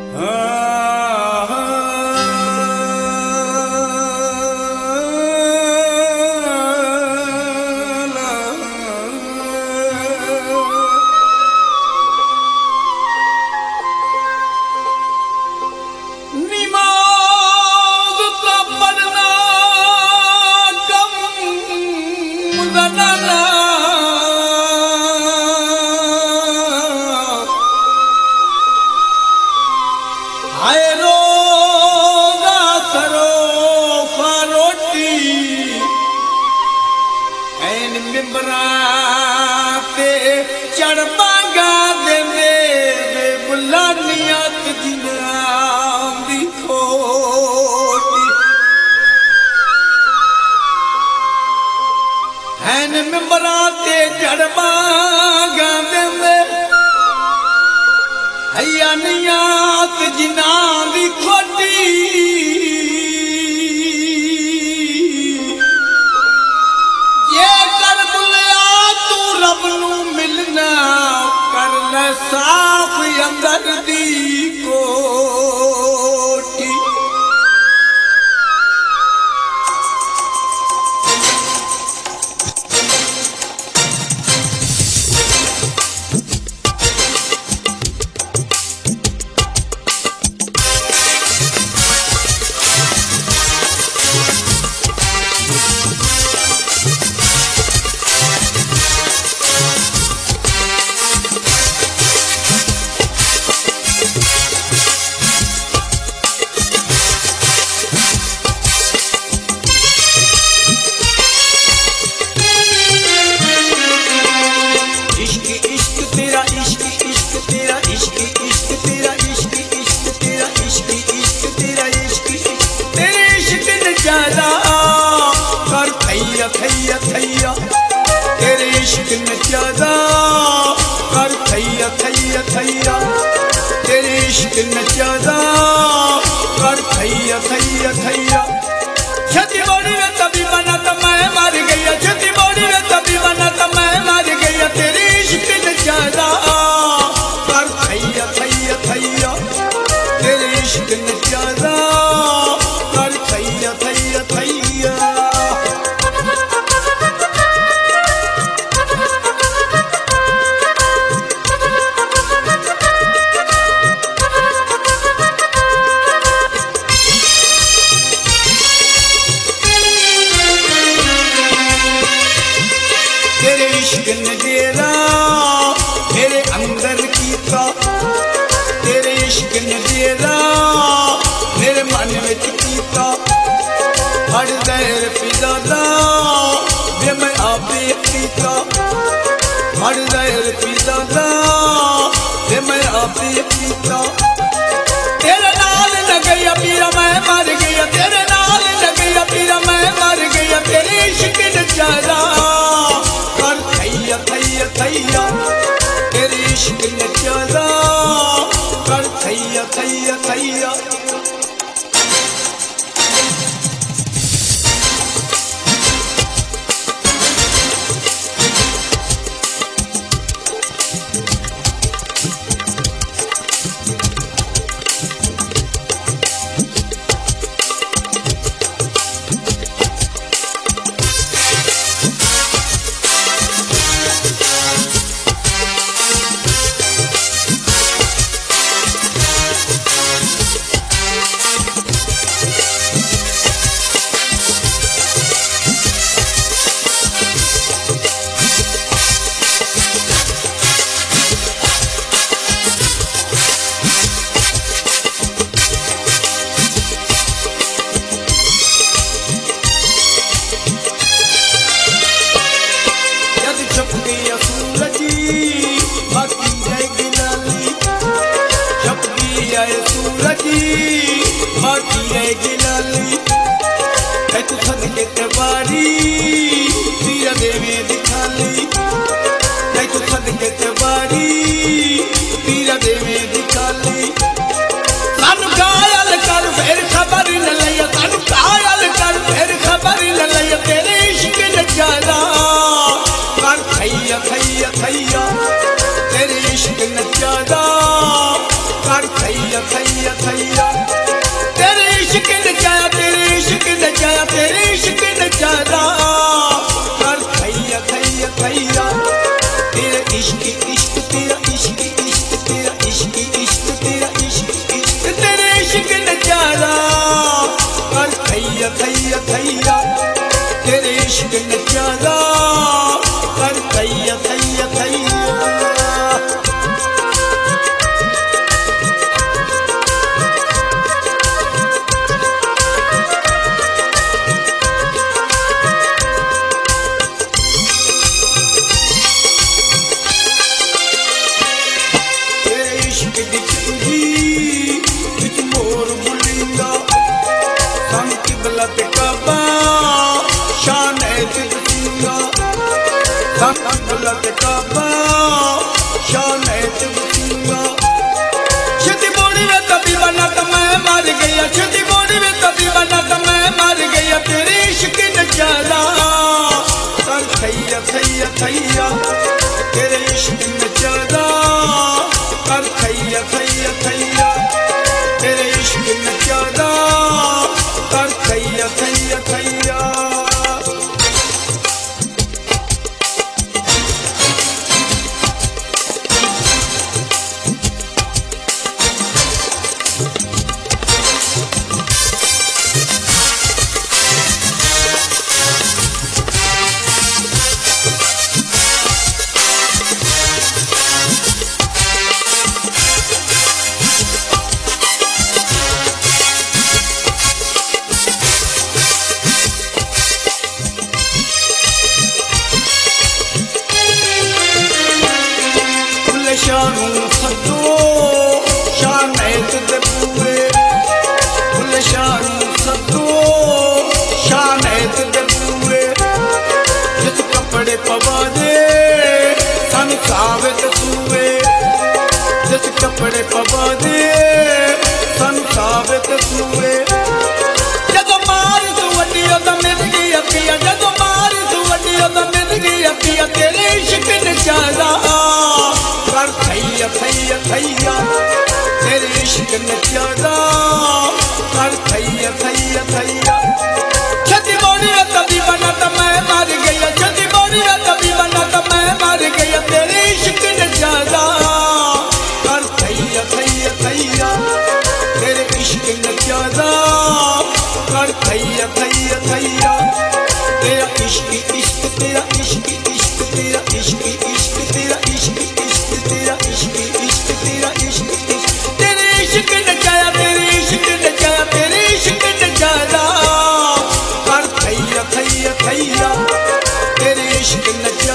तेरे इश्क न ज्यादा कर थैया थैया थैया थैया तेरे इश्क में ज्यादा कर थैया थैया थैया तेरे इश्क में ज्यादा कर थैया थैया थैया। शानू सदो शानैत दे पूए फुल शानू सदो शानैत दे पूए जिस कपड़े पवा दे सन साबित सूए जिस कपड़े पवा दे सन साबित सूए जदों मार तू वड्डी उदों मिल गई अखियां जदों मार तू वड्डी उदों मिल गई अखियां तेरे इश्क ने ज्यादा कर थैया थैया थैया तेरे इश्क ने ज्यादा कर थैया थैया थैया। छती बोलिया तभी बना तो मैं मर गया छती बोलिया तभी बना तो मैं मर गया तेरे इश्क ने ज्यादा कर थैया थैया थैया तेरे इश्क ने ज्यादा कर थैया थैया थैया तेरा इश्क इश्क तेरा इश्क इश्क तेरा इश्क इश्क तेरा इश्क तेरा इश्क इश्क तेरा इश्क इश्क तेरे इश्क ने जाया तेरे इश्क ने जाया तेरे इश्क ने जाया कर थैया थैया थैया तेरे इश्क ने